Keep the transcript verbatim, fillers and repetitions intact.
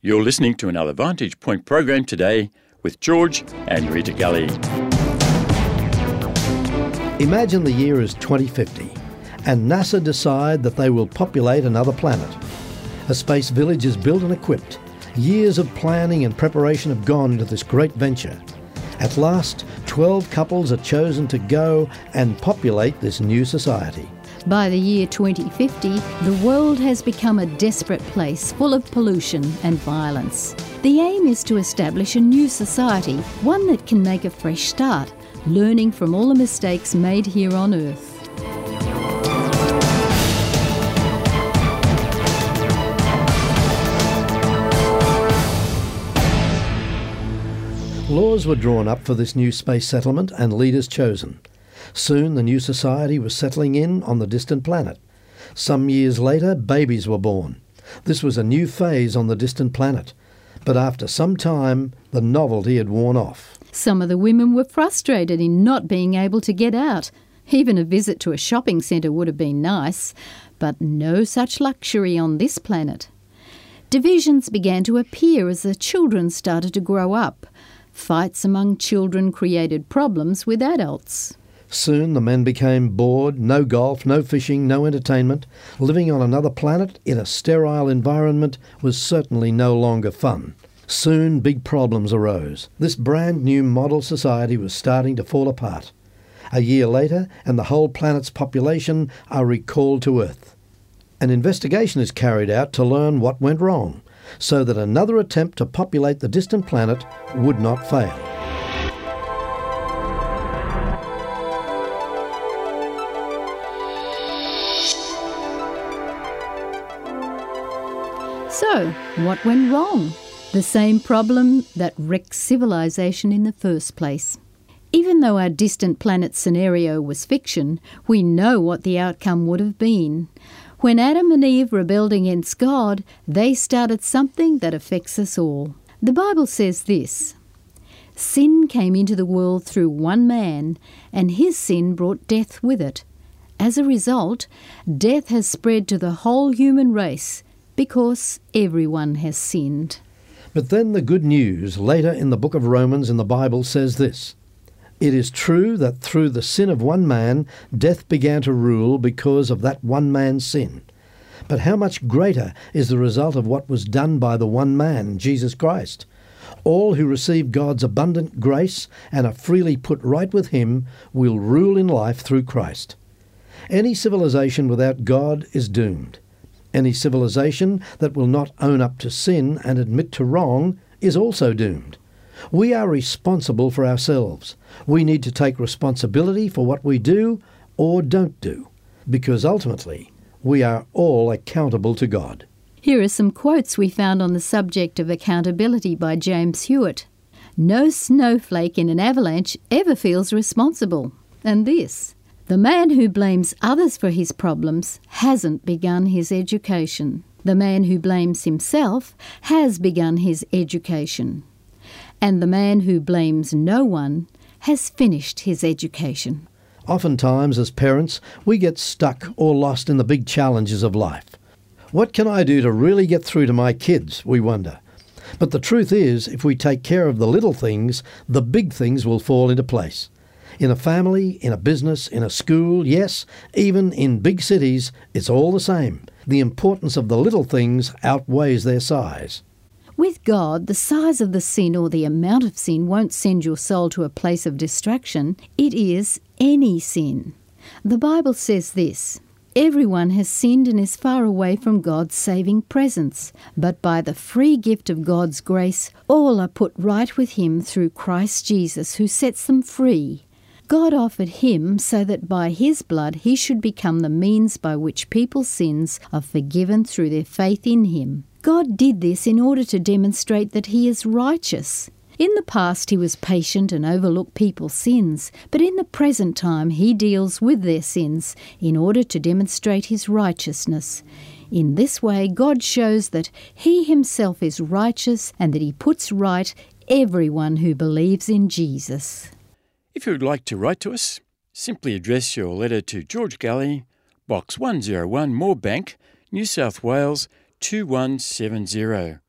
You're listening to another Vantage Point program today with George and Rita Gully. Imagine the year is twenty fifty and NASA decide that they will populate another planet. A space village is built and equipped. Years of planning and preparation have gone into this great venture. At last, twelve couples are chosen to go and populate this new society. By the year twenty fifty, the world has become a desperate place full of pollution and violence. The aim is to establish a new society, one that can make a fresh start, learning from all the mistakes made here on Earth. Laws were drawn up for this new space settlement and leaders chosen. Soon the new society was settling in on the distant planet. Some years later, babies were born. This was a new phase on the distant planet. But after some time, the novelty had worn off. Some of the women were frustrated in not being able to get out. Even a visit to a shopping centre would have been nice, but no such luxury on this planet. Divisions began to appear as the children started to grow up. Fights among children created problems with adults. Soon the men became bored, no golf, no fishing, no entertainment. Living on another planet in a sterile environment was certainly no longer fun. Soon big problems arose. This brand new model society was starting to fall apart. A year later, and the whole planet's population are recalled to Earth. An investigation is carried out to learn what went wrong, so that another attempt to populate the distant planet would not fail. So, what went wrong? The same problem that wrecked civilization in the first place. Even though our distant planet scenario was fiction, we know what the outcome would have been. When Adam and Eve rebelled against God, they started something that affects us all. The Bible says this: "Sin came into the world through one man, and his sin brought death with it. As a result, death has spread to the whole human race, because everyone has sinned." But then the good news later in the book of Romans in the Bible says this: "It is true that through the sin of one man, death began to rule because of that one man's sin. But how much greater is the result of what was done by the one man, Jesus Christ? All who receive God's abundant grace and are freely put right with Him will rule in life through Christ. Any civilization without God is doomed. Any civilization that will not own up to sin and admit to wrong is also doomed. We are responsible for ourselves. We need to take responsibility for what we do or don't do, because ultimately we are all accountable to God." Here are some quotes we found on the subject of accountability by James Hewitt. "No snowflake in an avalanche ever feels responsible." And this: "The man who blames others for his problems hasn't begun his education. The man who blames himself has begun his education. And the man who blames no one has finished his education." Oftentimes, as parents, we get stuck or lost in the big challenges of life. What can I do to really get through to my kids, we wonder. But the truth is, if we take care of the little things, the big things will fall into place. In a family, in a business, in a school, yes, even in big cities, it's all the same. The importance of the little things outweighs their size. With God, the size of the sin or the amount of sin won't send your soul to a place of distraction. It is any sin. The Bible says this: "Everyone has sinned and is far away from God's saving presence. But by the free gift of God's grace, all are put right with Him through Christ Jesus, who sets them free. God offered Him so that by His blood He should become the means by which people's sins are forgiven through their faith in Him. God did this in order to demonstrate that He is righteous. In the past He was patient and overlooked people's sins, but in the present time He deals with their sins in order to demonstrate His righteousness. In this way, God shows that He Himself is righteous and that He puts right everyone who believes in Jesus." If you would like to write to us, simply address your letter to George Gully, Box one oh one, Moorebank, New South Wales two one seven zero.